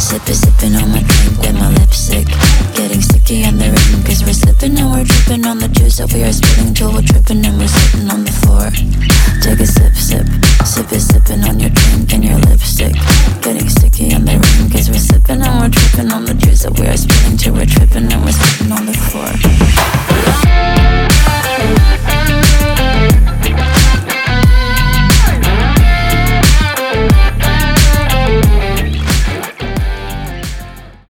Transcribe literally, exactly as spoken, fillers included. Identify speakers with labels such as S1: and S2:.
S1: Sippin', sippin' on my drink with my lipstick. Getting sticky on the rim, cause we're slipping and we're dripping on the juice that we are spitting till we're tripping and we're sitting on the floor. Take a sip, sip, sippin', sippin' on your drink and your lipstick. Getting sticky on the rim, cause we're